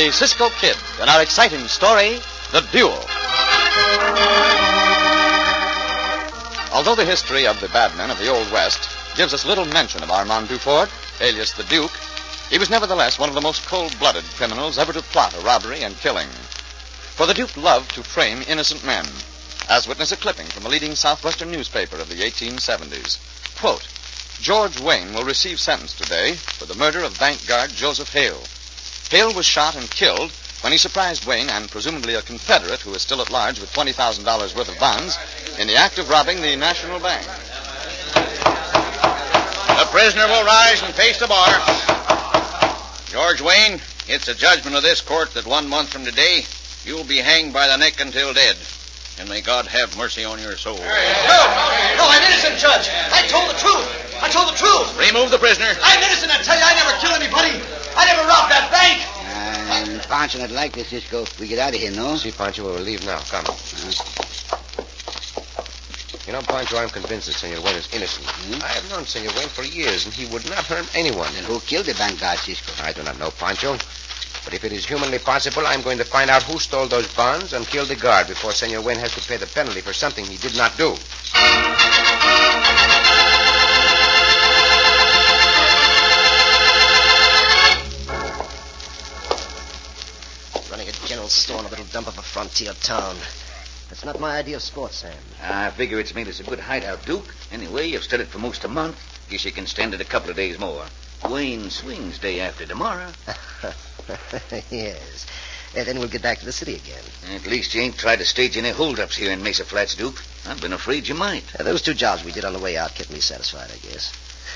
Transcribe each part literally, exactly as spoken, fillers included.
the Cisco Kid in our exciting story, The Duel. Although the history of the bad men of the Old West gives us little mention of Armand Dufort, alias the Duke, he was nevertheless one of the most cold-blooded criminals ever to plot a robbery and killing. For the Duke loved to frame innocent men, as witness a clipping from a leading southwestern newspaper of the eighteen seventies. Quote, George Wayne will receive sentence today for the murder of bank guard Joseph Hale. Hale was shot and killed when he surprised Wayne and presumably a Confederate who is still at large with twenty thousand dollars worth of bonds in the act of robbing the National Bank. The prisoner will rise and face the bar. George Wayne, it's the judgment of this court that one month from today you'll be hanged by the neck until dead. And may God have mercy on your soul. No, no, I'm innocent, Judge. I told the truth. I told the truth. Remove the prisoner. I'm innocent, I tell you. I never killed anybody. I never robbed that bank. I'm Pancho not like this, Cisco. We get out of here, no? See, Pancho, we'll leave now. Come. Uh-huh. You know, Pancho, I'm convinced that Senor Wayne is innocent. Hmm? I have known Senor Wayne for years, and he would not harm anyone. And who killed the bank guard, Cisco? I do not know, Pancho. But if it is humanly possible, I'm going to find out who stole those bonds and killed the guard before Senor Wayne has to pay the penalty for something he did not do. Running a general store in a little dump of a frontier town. That's not my idea of sports, Sam. I figure it's made us a good hideout, Duke. Anyway, you've stood it for most a month. Guess you can stand it a couple of days more. Wayne swings day after tomorrow. Yes. And then we'll get back to the city again. At least you ain't tried to stage any holdups here in Mesa Flats, Duke. I've been afraid you might. Uh, those two jobs we did on the way out kept me satisfied, I guess.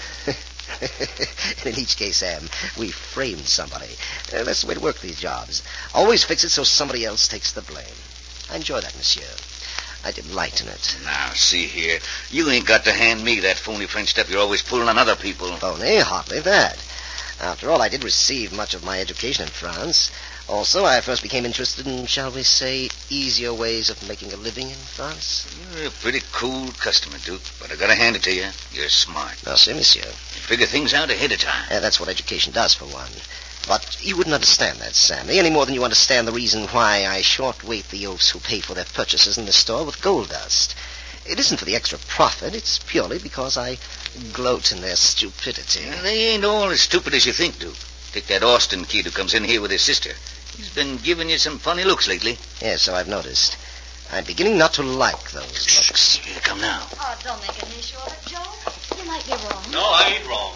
In each case, Sam, we framed somebody. Uh, that's the way to work these jobs. Always fix it so somebody else takes the blame. I enjoy that, monsieur. I delight in it. Now, see here. You ain't got to hand me that phony French stuff you're always pulling on other people. Phony? Hardly that. After all, I did receive much of my education in France. Also, I first became interested in, shall we say, easier ways of making a living in France. You're a pretty cool customer, Duke, but I gotta hand it to you. You're smart. Merci, monsieur. You figure things out ahead of time. Uh, that's what education does, for one. But you wouldn't understand that, Sammy, any more than you understand the reason why I short-weight the oafs who pay for their purchases in the store with gold dust. It isn't for the extra profit. It's purely because I gloat in their stupidity. Yeah, they ain't all as stupid as you think, Duke. Take that Austin kid who comes in here with his sister. He's been giving you some funny looks lately. Yes, so I've noticed. I'm beginning not to like those looks. Here, come now. Oh, don't make an issue of it, Joe. You might be wrong. No, I ain't wrong.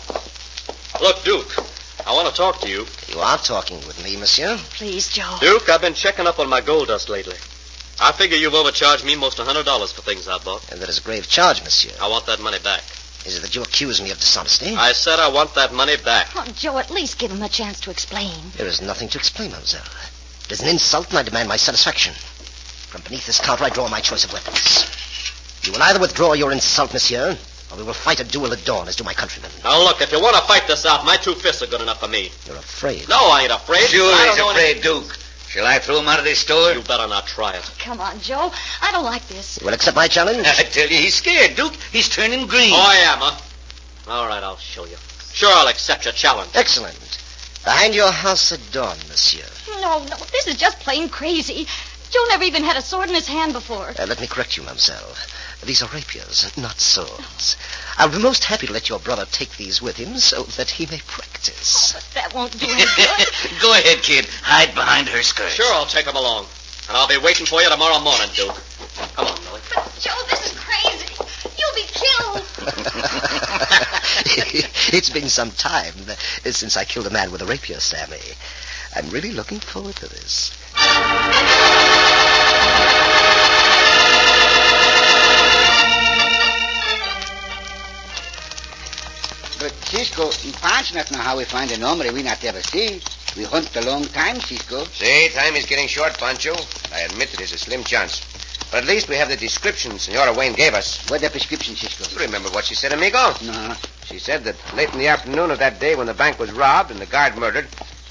Look, Duke, I want to talk to you. You are talking with me, monsieur. Please, Joe. Duke, I've been checking up on my gold dust lately. I figure you've overcharged me most one hundred dollars for things I bought. And that is a grave charge, monsieur. I want that money back. Is it that you accuse me of dishonesty? I said I want that money back. Oh, Joe, at least give him a chance to explain. There is nothing to explain, mademoiselle. It is an insult, and I demand my satisfaction. From beneath this counter, I draw my choice of weapons. You will either withdraw your insult, monsieur, or we will fight a duel at dawn, as do my countrymen. Now, look, if you want to fight this out, my two fists are good enough for me. You're afraid? No, I ain't afraid. Sure I he's don't know afraid, any... Duke. Shall I throw him out of this store? You better not try it. Come on, Joe. I don't like this. You will accept my challenge? I tell you, he's scared, Duke. He's turning green. Oh, I am, huh? All right, I'll show you. Sure, I'll accept your challenge. Excellent. Behind your house at dawn, monsieur. No, no, this is just plain crazy. Joe never even had a sword in his hand before. Uh, let me correct you, mademoiselle. These are rapiers, not swords. I'll be most happy to let your brother take these with him so that he may practice. Oh, but that won't do any good. Go ahead, kid. Hide behind her skirt. Sure, I'll take him along. And I'll be waiting for you tomorrow morning, Duke. Come on, Millie. But, Joe, this is crazy. You'll be killed. It's been some time since I killed a man with a rapier, Sammy. I'm really looking forward to this. But, Cisco, Pancho not know how we find a number we not ever see. We hunt a long time, Cisco. See, time is getting short, Pancho. I admit it is a slim chance. But at least we have the description Senora Wayne gave us. What's the prescription, Cisco? You remember what she said, amigo? No. She said that late in the afternoon of that day when the bank was robbed and the guard murdered,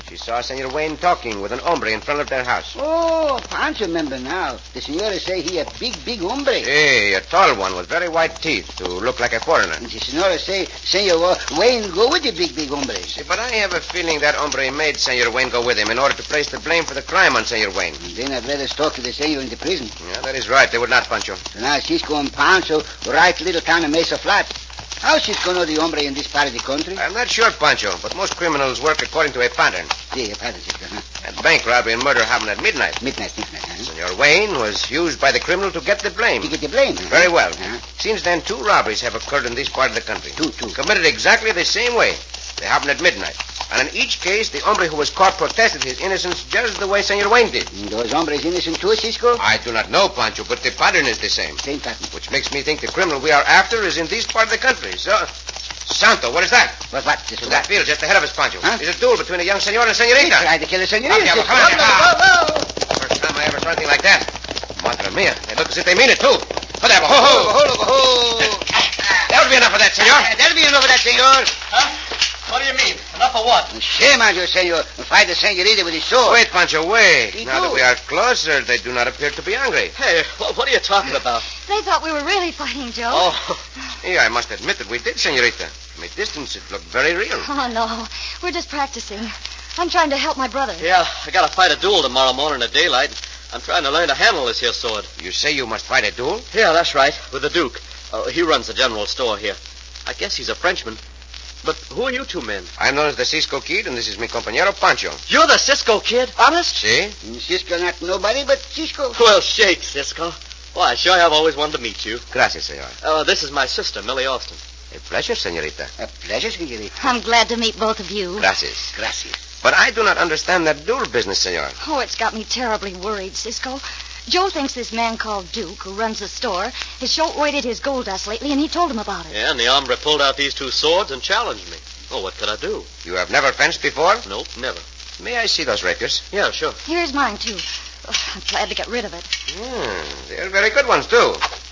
She saw Senor Wayne talking with an hombre in front of their house. Oh, Pancho remember now. The senora say he a big, big hombre. Hey, a tall one with very white teeth who looked like a foreigner. And the senora say Senor Wayne go with the big, big hombre. See, but I have a feeling that hombre made Senor Wayne go with him in order to place the blame for the crime on Senor Wayne. And then I'd rather talk to the senor in the prison. Yeah, that is right. They would not, Pancho. So now Cisco and Pancho right little town of Mesa Flat. How Cisco know the hombre in this part of the country? I'm not sure, Pancho, but most criminals work according to a pattern. See, a pattern, Cisco, huh? That bank robbery and murder happened at midnight. Midnight, midnight, huh? Senor Wayne was used by the criminal to get the blame. To get the blame, huh? Very well. Uh-huh. Since then, two robberies have occurred in this part of the country. Two, two. Committed exactly the same way. They happened at midnight. And in each case, the hombre who was caught protested his innocence just the way Senor Wayne did. And those hombres innocent too, Cisco? I do not know, Pancho, but the pattern is the same. Same pattern. Which makes me think the criminal we are after is in this part of the country. So, Santo, what is that? What, what, Cisco? In that field just ahead of us, Pancho. Huh? There's a duel between a young senor and a senorita. They tried to kill a senorita. Come on, Cisco. come on, Whoa, come whoa, whoa. First time I ever saw anything like that. Madre mia, they look as if they mean it, too. Hold there, ho, ho. Hold over, hold. That'll be enough of that, senor. That'll be enough of that, senor. Huh? What do you mean? Enough of what? Shame on you, senor. Fight the senorita with his sword. Wait, Pancho, wait. He Now do. that we are closer, they do not appear to be angry. Hey, what, what are you talking about? They thought we were really fighting, Joe. Oh, Yeah, I must admit that we did, senorita. From a distance, it looked very real. Oh, no. We're just practicing. I'm trying to help my brother. yeah, I gotta fight a duel tomorrow morning at daylight. I'm trying to learn to handle this here sword. You say you must fight a duel? Yeah, that's right, with the Duke. Uh, he runs the general store here. I guess he's a Frenchman. But who are you two men? I'm known as the Cisco Kid, and this is mi compañero Pancho. You're the Cisco Kid? Honest? See? Cisco not nobody but Cisco. Well, shake, Cisco. Why, I sure have always wanted to meet you. Gracias, senor. Uh, this is my sister, Millie Austin. A pleasure, senorita. A pleasure, senorita. I'm glad to meet both of you. Gracias. Gracias. But I do not understand that duel business, senor. Oh, it's got me terribly worried, Cisco. Joe thinks this man called Duke, who runs the store, has short-weighted his gold dust lately, and he told him about it. Yeah, and the hombre pulled out these two swords and challenged me. Oh, what could I do? You have never fenced before? Nope, never. May I see those rapiers? Yeah, sure. Here's mine, too. Oh, I'm glad to get rid of it. Hmm, they're very good ones, too.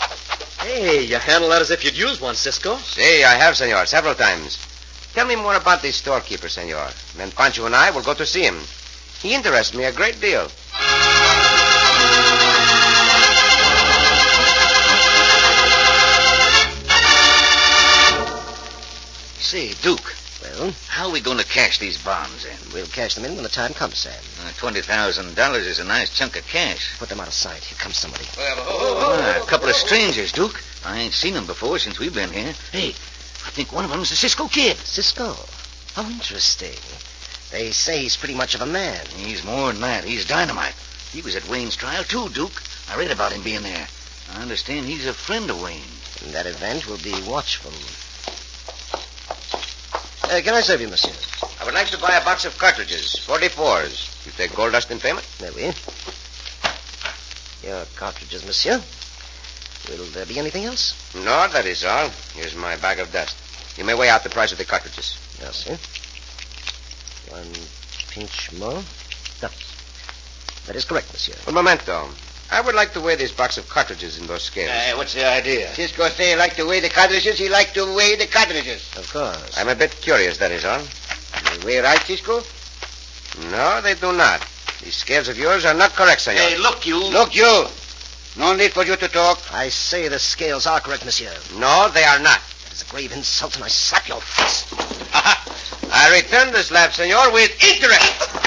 Hey, you handle that as if you'd used one, Cisco. See, I have, senor, several times. Tell me more about this storekeeper, senor. Then Pancho and I will go to see him. He interests me a great deal. Say, Duke, Well, how are we going to cash these bonds in? we'll cash them in when the time comes, Sam. Uh, twenty thousand dollars is a nice chunk of cash. Put them out of sight. Here comes somebody. Ah, a couple of strangers, Duke. I ain't seen them before since we've been here. Hey, I think one of them's the Cisco Kid. Cisco. How interesting. They say he's pretty much of a man. He's more than that. He's dynamite. He was at Wayne's trial, too, Duke. I read about him being there. I understand he's a friend of Wayne's. In that event, we'll be watchful. Uh, can I serve you, monsieur? I would like to buy a box of cartridges, forty-fours. You take gold dust in payment? There we. Your cartridges, monsieur. Will there be anything else? No, that is all. Here's my bag of dust. You may weigh out the price of the cartridges. Yes, sir. One pinch more. No. That is correct, monsieur. Un momento. I would like to weigh this box of cartridges in those scales. Hey, what's the idea? Cisco say he like to weigh the cartridges, he like to weigh the cartridges. Of course. I'm a bit curious, that is all. They weigh right, Cisco? No, they do not. These scales of yours are not correct, senor. Hey, look, you. Look, you. No need for you to talk. I say the scales are correct, monsieur. No, they are not. That is a grave insult, and I slap your face. I return the slap, senor, with interest.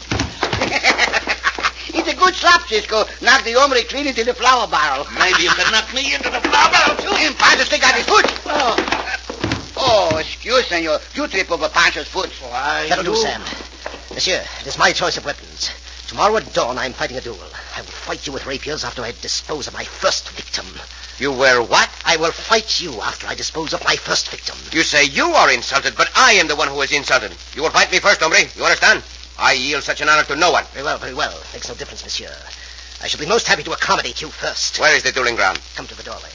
It's a good slap, Cisco. Knock the hombre clean into the flour barrel. Maybe you can knock me into the flour barrel, too. And Pancho stick out his foot. Oh. Oh, excuse, senor. You trip over Pancho's foot. Why, That'll do, you- Sam. Monsieur, it is my choice of weapons. Tomorrow at dawn, I'm fighting a duel. I will fight you with rapiers after I dispose of my first victim. You were what? I will fight you after I dispose of my first victim. You say you are insulted, but I am the one who is insulted. You will fight me first, hombre. You understand? I yield such an honor to no one. Very well, very well. Makes no difference, monsieur. I shall be most happy to accommodate you first. Where is the dueling ground? Come to the doorway.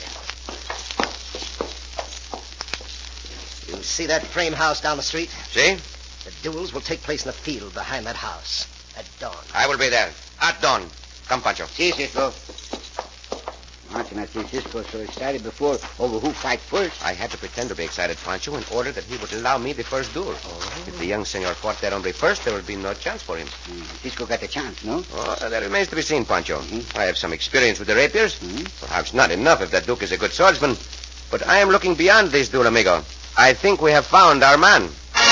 You see that frame house down the street? See? The duels will take place in the field behind that house at dawn. I will be there. At dawn. Come, Pancho. Si, Cisco. Martin, see, Cisco so excited before over who fight first. I had to pretend to be excited, Pancho, in order that he would allow me the first duel. Oh. If the young senor fought that hombre first, there would be no chance for him. Mm. Cisco got the chance, no? Oh, that remains to be seen, Pancho. Mm-hmm. I have some experience with the rapiers. Mm-hmm. Perhaps not enough if that Duke is a good swordsman. But I am looking beyond this duel, amigo. I think we have found our man.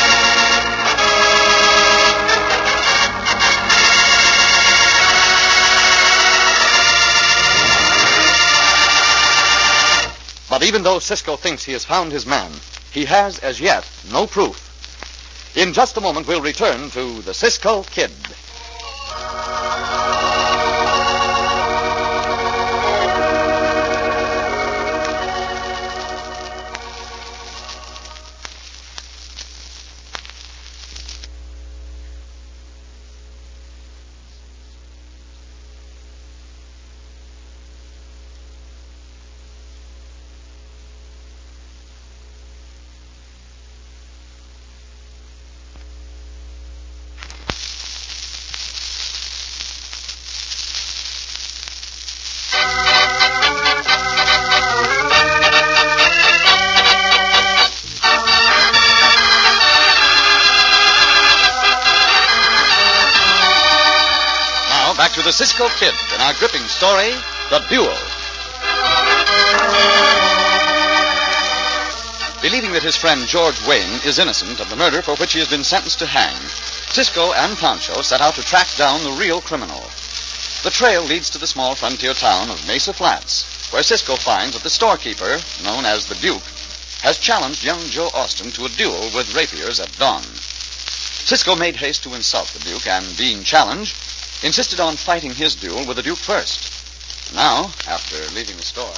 But even though Cisco thinks he has found his man, he has, as yet, no proof. In just a moment, we'll return to the Cisco Kid. Back to the Cisco Kid and our gripping story, The Duel. Believing that his friend George Wayne is innocent of the murder for which he has been sentenced to hang, Cisco and Pancho set out to track down the real criminal. The trail leads to the small frontier town of Mesa Flats, where Cisco finds that the storekeeper, known as the Duke, has challenged young Joe Austin to a duel with rapiers at dawn. Cisco made haste to insult the Duke and, being challenged, insisted on fighting his duel with the Duke first. Now, after leaving the store...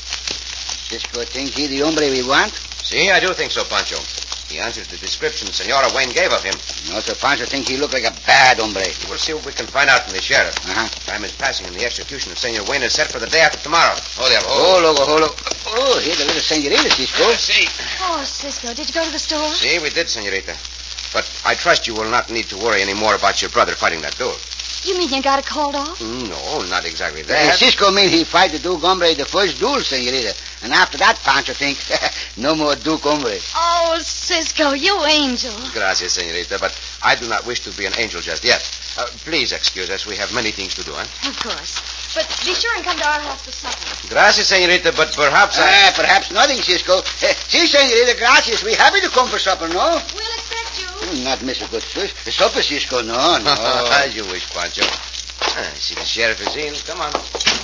Cisco think he the hombre we want? See, I do think so, Pancho. He answers the description Senora Wayne gave of him. No, sir, Pancho think he look like a bad hombre. We'll see what we can find out from the sheriff. Uh-huh. Time is passing, and the execution of Senor Wayne is set for the day after tomorrow. Oh, there. Oh, logo, oh, logo. Oh, here's the little senorita, Cisco. Uh, see. Oh, Cisco, did you go to the store? See, we did, senorita. But I trust you will not need to worry any more about your brother fighting that duel. You mean you got it called off? No, not exactly Uh, that. Cisco mean he fight the Duke hombre the first duel, senorita. And after that, Pancho think, no more Duke hombre. Oh, Cisco, you angel. Gracias, senorita, but I do not wish to be an angel just yet. Uh, please excuse us. We have many things to do, huh? Of course. But be sure and come to our house for supper. Gracias, senorita, but perhaps I... Ah, perhaps nothing, Cisco. Eh, si, senorita, gracias. We happy to come for supper, no? We'll expect you. Mm, Not miss a good fish. The supper, Cisco, no, no. As you wish, Pancho. Ah, I see the sheriff is in. Come on.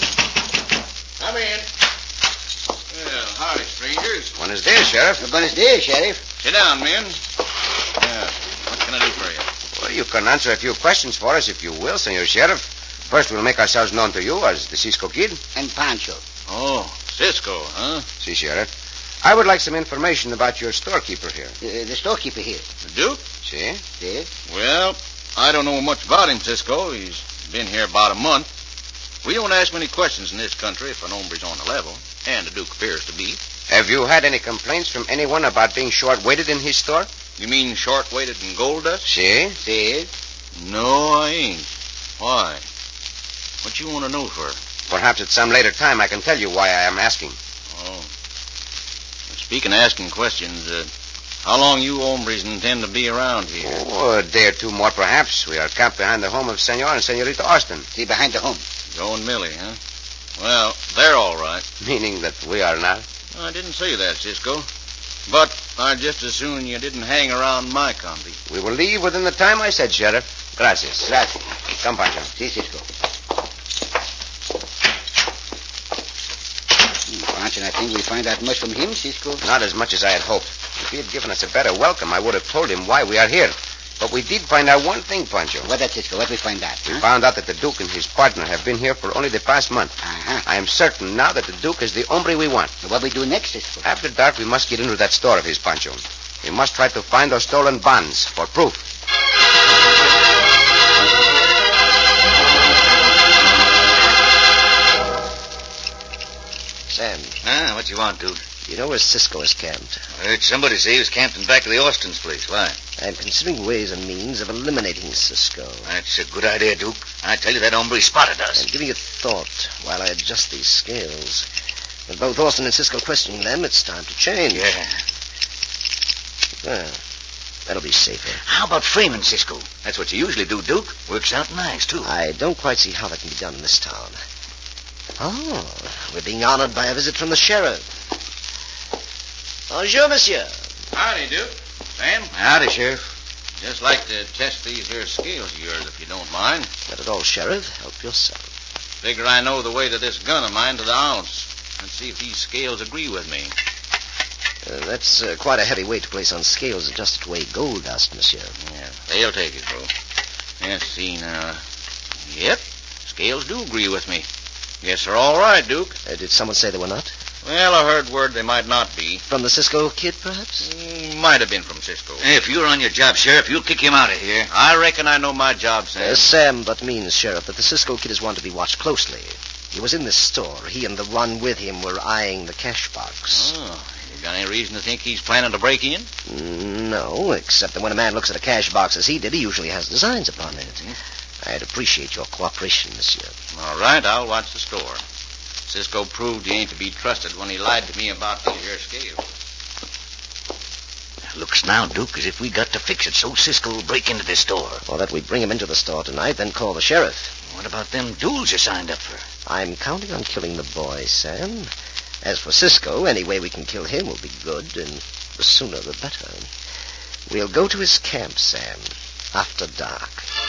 Come in. Well, howdy, strangers. Buenos dias, Sheriff. Buenos dias, Sheriff. Sit down, men. Yeah, what can I do for you? Well, you can answer a few questions for us if you will, Senor Sheriff. First, we'll make ourselves known to you as the Cisco Kid. And Pancho. Oh, Cisco, huh? Si, Sheriff. I would like some information about your storekeeper here. Uh, the storekeeper here. The Duke? Si? Yes? Well, I don't know much about him, Cisco. He's been here about a month. We don't ask many questions in this country if an hombre's on the level, and the Duke appears to be. Have you had any complaints from anyone about being short-weighted in his store? You mean short-weighted in gold dust? Si? Yes? No, I ain't. Why? What you want to know for? Perhaps at some later time I can tell you why I am asking. Oh. Speaking of asking questions, uh, how long you hombres intend to be around here? Oh, a day or two more, perhaps. We are camped behind the home of Senor and Senorita Austin. See, behind the home. Joe and Millie, huh? Well, they're all right. Meaning that we are not? I didn't say that, Cisco. But I'd just as soon you didn't hang around my comedy. We will leave within the time I said, Sheriff. Gracias. Gracias. Come, Pancho. Si, Cisco. Pancho, I think we find out much from him, Cisco. Not as much as I had hoped. If he had given us a better welcome, I would have told him why we are here. But we did find out one thing, Pancho. What that, Cisco? What we find out? We huh? found out that the Duke and his partner have been here for only the past month. Uh-huh. I am certain now that the Duke is the hombre we want. What we do next, Cisco? After dark, we must get into that store of his, Pancho. We must try to find those stolen bonds for proof. Sam, Ah, what you want, Duke? you know where Cisco is camped. I heard somebody say he was camped in back of the Austin's place. Why? I'm considering ways and means of eliminating Cisco. That's a good idea, Duke. I tell you, that hombre spotted us. I'm giving it thought while I adjust these scales. With both Orson and Cisco questioning them, it's time to change. Yeah. Well, that'll be safer. How about framing Cisco? That's what you usually do, Duke. Works out nice, too. I don't quite see how that can be done in this town. Oh, we're being honored by a visit from the sheriff. Bonjour, monsieur. Howdy, Duke. Sam? Howdy, Sheriff. Just like to test these here scales of yours, if you don't mind. Not at all, Sheriff. Help yourself. Figure I know the weight of this gun of mine to the ounce. Let's see if these scales agree with me. Uh, that's uh, quite a heavy weight to place on scales adjusted to weigh gold dust, monsieur. Yeah, they'll take it, bro. Let's see now. Yep, scales do agree with me. Guess they're all right, Duke. Uh, did someone say they were not? Well, I heard word they might not be. From the Cisco kid, perhaps? Mm, might have been from Cisco. If you're on your job, Sheriff, you'll kick him out of here. I reckon I know my job, Sam. Uh, Sam, that means, Sheriff, that the Cisco kid is one to be watched closely. He was in this store. He and the one with him were eyeing the cash box. Oh, you got any reason to think he's planning to break in? Mm, no, except that when a man looks at a cash box as he did, he usually has designs upon it. Mm-hmm. I'd appreciate your cooperation, monsieur. All right, I'll watch the store. Cisco proved he ain't to be trusted when he lied to me about these here scales. Looks now, Duke, as if we got to fix it so Cisco will break into this store. Or that we bring him into the store tonight, then call the sheriff. What about them duels you signed up for? I'm counting on killing the boy, Sam. As for Cisco, any way we can kill him will be good, and the sooner the better. We'll go to his camp, Sam, after dark.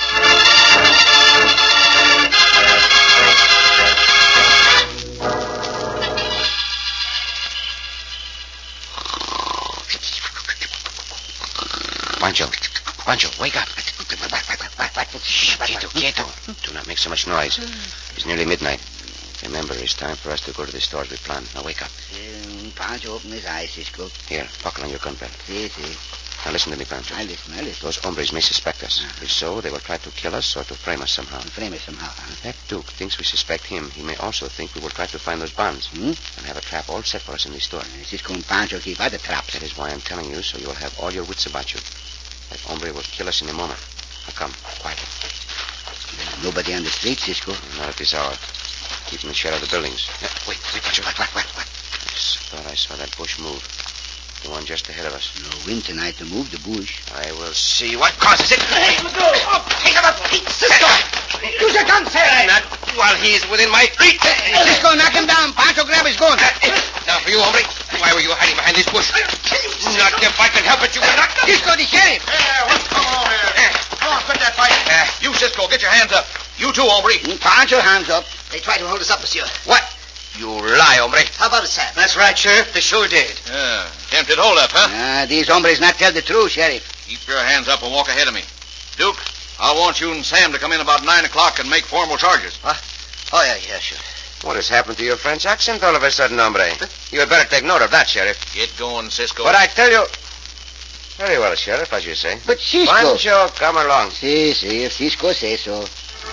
Pancho. Pancho, wake up. Shh, quieto, quieto. Do not make so much noise. It's nearly midnight. Remember, it's time for us to go to the store as we planned. Now wake up. Um, Pancho, open his eyes, Cisco. Here, buckle on your gun belt. See, see. Now listen to me, Pancho. I listen, I listen. Those hombres may suspect us. If so, they will try to kill us or to frame us somehow. Frame us somehow, huh? That Duke thinks we suspect him. He may also think we will try to find those bonds Hmm? and have a trap all set for us in the store. Uh, Cisco and Pancho keep other traps. That is why I'm telling you, so you'll have all your wits about you. That hombre will kill us in a moment. Now come, quietly. Nobody on the street, Cisco. Not at this hour. Keep in the shadow of the buildings. Yeah, wait, wait, Pancho. What, what, what, what? I thought I saw that bush move. The one just ahead of us. No wind tonight to move the bush. I will see what causes it. Hey, Let go! Oh, take him up! Cisco! Use your gun, sir! Not while he is within my reach. Cisco, knock him down. Pancho, grab his gun. Now for you, hombre. Why were you hiding behind this bush? Not if I can help it, you will not. Cisco, the sheriff. Hey, what's going on here? Come on, quit that fight. Uh, you, Cisco, get your hands up. You too, hombre. Pancho, hands up. They try to hold us up, monsieur. What? You lie, hombre. How about it, Sam? That's right, Sheriff. They sure did. Yeah, tempted holdup, huh? Ah, these hombres not tell the truth, sheriff. Keep your hands up and walk ahead of me. Duke, I want you and Sam to come in about nine o'clock and make formal charges. What? Oh, yeah, yeah, sure. What has happened to your French accent all of a sudden, hombre? You had better take note of that, Sheriff. Get going, Cisco. But I tell you... Very well, Sheriff, as you say. But Cisco... Pancho, come along. See, see, if Cisco says so.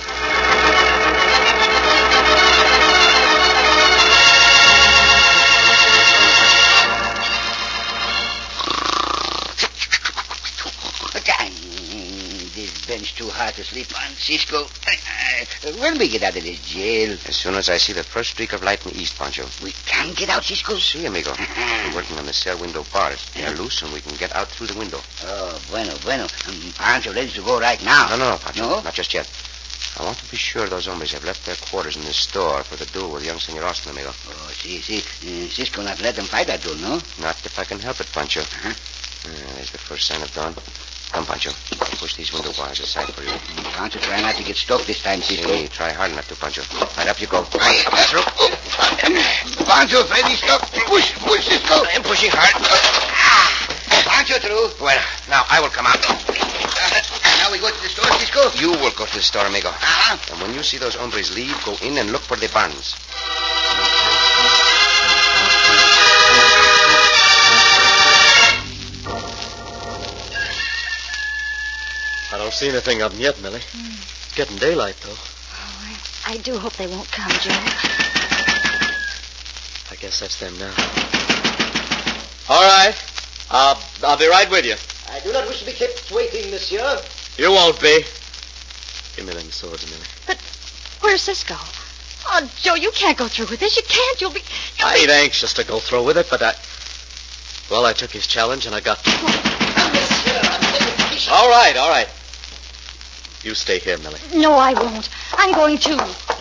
This bench too hard to sleep on, Cisco. When we get out of this jail? As soon as I see the first streak of light in the east, Pancho. We can get out, Cisco? See, amigo. We're working on the cell window bars. They are loose, and we can get out through the window. Oh, bueno, bueno. Um, Pancho ready to go right now. No, no, no, Pancho. No? Not just yet. I want to be sure those hombres have left their quarters in this store for the duel with young Senor Austin, amigo. Oh, see, see. Uh, Cisco not let them fight that duel, no? Not if I can help it, Pancho. Uh-huh. Uh, there's the first sign of dawn. Come, Pancho. I'll push these window bars aside for you. Mm, Pancho, try not to get stuck this time, Cisco. Hey, try hard not to, Pancho. Right up you go. Right, Right through. Pancho, afraid he's stuck. Push, push, Cisco. I'm pushing hard. Pancho through. Well, now I will come out. Uh, now we go to the store, Cisco. You will go to the store, amigo. Uh-huh. And when you see those hombres leave, go in and look for the bonds. I don't see anything of them yet, Millie. Mm. It's getting daylight, though. Oh, I, I do hope they won't come, Joe. I guess that's them now. All right. Uh, I'll be right with you. I do not wish to be kept waiting, monsieur. You won't be. Give me them swords, Millie. But where's Cisco? Oh, Joe, you can't go through with this. You can't. You'll be... You'll I be... ain't anxious to go through with it, but I... Well, I took his challenge, and I got... All right, all right. You stay here, Millie. No, I won't. I'm going too.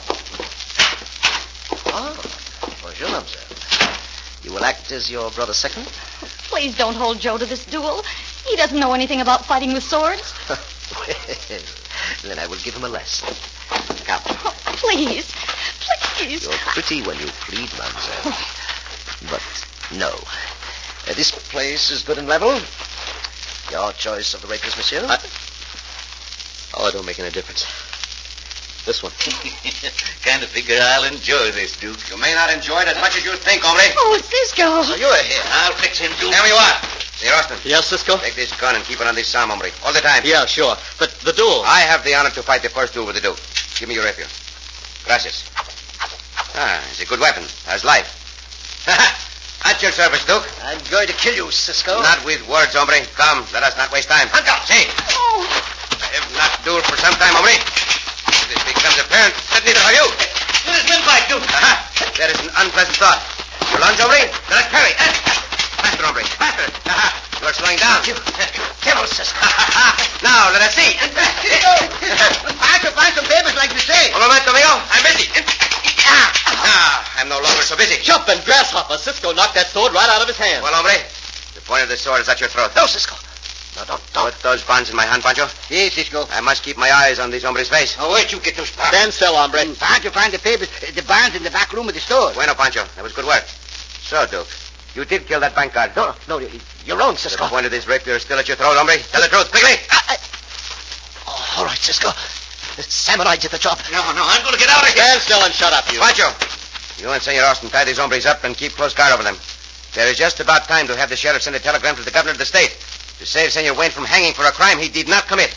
Oh, bonjour, mademoiselle. You will act as your brother second? Please don't hold Joe to this duel. He doesn't know anything about fighting with swords. Well, then I will give him a lesson. Come. Oh, please. Please. You're pretty when you plead, mademoiselle. But no. Uh, this place is good and level. Your choice of the rapiers, monsieur? I... Oh, it don't make any difference. This one. Kind of figure I'll enjoy this, Duke. You may not enjoy it as much as you think, hombre. Oh, Cisco. So you're here. I'll fix him, Duke. Tell me what. Hey, Austin. Yes, Cisco? Take this gun and keep it on this arm, hombre. All the time. Yeah, sure. But the duel... I have the honor to fight the first duel with the Duke. Give me your rapier. Gracias. Ah, it's a good weapon. Has life. At your service, Duke. I'm going to kill you, Cisco. Not with words, hombre. Come, let us not waste time. Hunt up. See. Oh. I have not dueled for some time, hombre. If this becomes apparent that neither have you. Let us win fight, Duke. Aha. That is an unpleasant thought. You lunge, hombre. Let us parry. Faster, hombre. Faster. Aha. You are slowing down. You devil, Cisco. Now, let us see. Faster, find some papers like you say. Un momento, amigo. I'm busy. Ah, I'm no longer so busy. Jumping grasshopper. Cisco knocked that sword right out of his hand. Well, hombre, the point of the sword is at your throat. No, Cisco. No, don't, don't. Put those bonds in my hand, Pancho. Si, Cisco. I must keep my eyes on this hombre's face. Oh, wait, you get those bonds. Stand still, hombre. Can't you find the papers, uh, the bonds in the back room of the store? Bueno, Pancho. That was good work. So, Duke, you did kill that bank guard. No, no, you- you're wrong, Cisco. The point of this rapier is still at your throat, hombre. Tell the truth, quickly. I, I... Oh, all right, Cisco. Sam and I did the job. No, no, I'm going to get out of here. Stand still and shut up, you. Pancho, you and Senor Austin tie these hombres up and keep close guard over them. There is just about time to have the sheriff send a telegram to the governor of the state to save Senor Wayne from hanging for a crime he did not commit.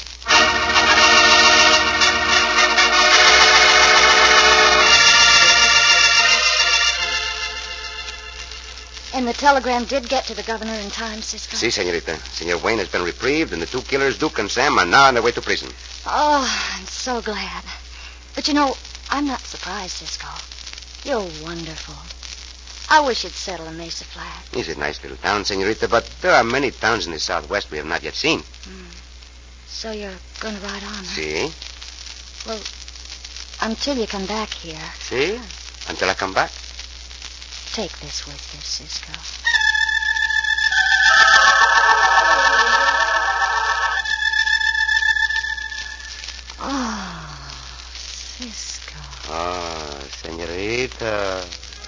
And the telegram did get to the governor in time, Cisco. Si, senorita. Senor Wayne has been reprieved, and the two killers, Duke and Sam, are now on their way to prison. Oh, I'm so glad. But you know, I'm not surprised, Cisco. You're wonderful. I wish you'd settle in Mesa Flat. It's a nice little town, senorita, but there are many towns in the southwest we have not yet seen. So you're going to ride on, huh? See? Well, until you come back here, See? Until I come back. take this with you, Cisco. Oh, Cisco. Oh, senorita.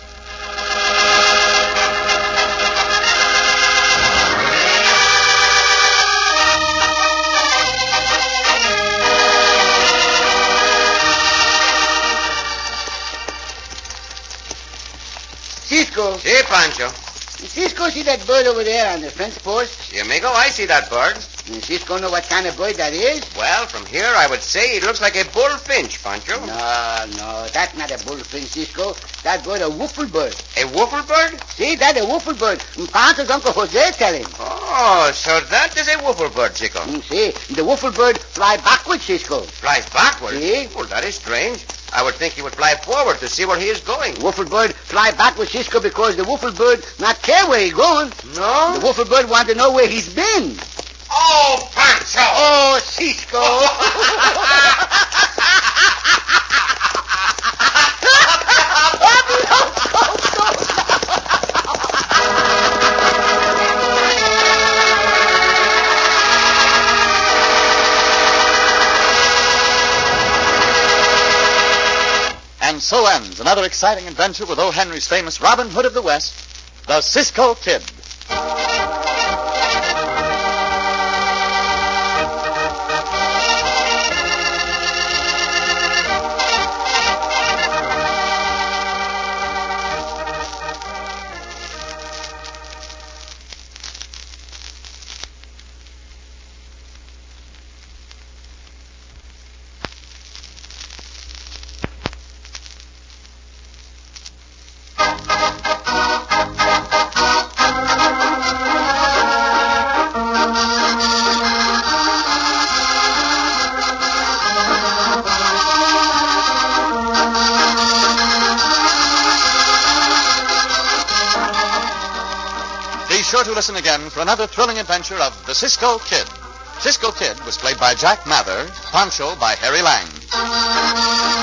Cisco. Si, Pancho. Cisco, see that bird over there on the fence post? Si, amigo, I see that bird. And Cisco know what kind of bird that is? Well, from here, I would say it looks like a bullfinch, Pancho. No, no, that's not a bullfinch, Cisco. That bird a woofle bird. A woofle bird? See, that a woofle bird. And Pancho's Uncle Jose tell him. Oh, so that is a woofle bird, Chico. Mm, see, the woofle bird fly backwards, Cisco. Flies backwards? See? Well, that is strange. I would think he would fly forward to see where he is going. Woofle bird fly backwards, Cisco, because the woofle bird not care where he going. No? The woofle bird want to know where he's been. Oh, Pancho! Oh, Cisco. And so ends another exciting adventure with O. Henry's famous Robin Hood of the West, the Cisco Kid. sure to listen again for another thrilling adventure of the Cisco Kid. Cisco Kid was played by Jack Mather, Pancho by Harry Lang.